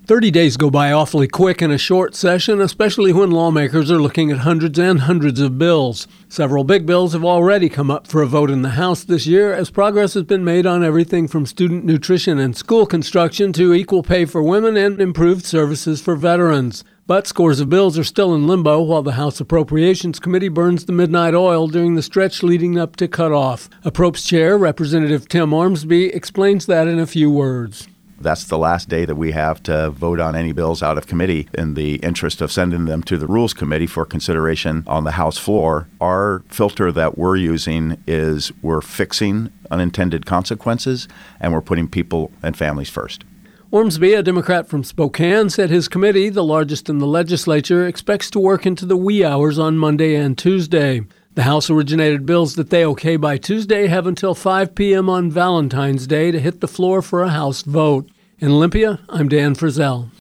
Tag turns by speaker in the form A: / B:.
A: 30 days go by awfully quick in a short session, especially when lawmakers are looking at hundreds and hundreds of bills. Several big bills have already come up for a vote in the House this year, as progress has been made on everything from student nutrition and school construction to equal pay for women and improved services for veterans. But scores of bills are still in limbo while the House Appropriations Committee burns the midnight oil during the stretch leading up to cutoff. Approps Chair Representative Tim Ormsby explains that in a few words.
B: That's the last day that we have to vote on any bills out of committee in the interest of sending them to the Rules Committee for consideration on the House floor. Our filter that we're using is we're fixing unintended consequences and we're putting people and families first.
A: Ormsby, a Democrat from Spokane, said his committee, the largest in the legislature, expects to work into the wee hours on Monday and Tuesday. The House-originated bills that they okay by Tuesday have until 5 p.m. on Valentine's Day to hit the floor for a House vote. In Olympia, I'm Dan Frizzell.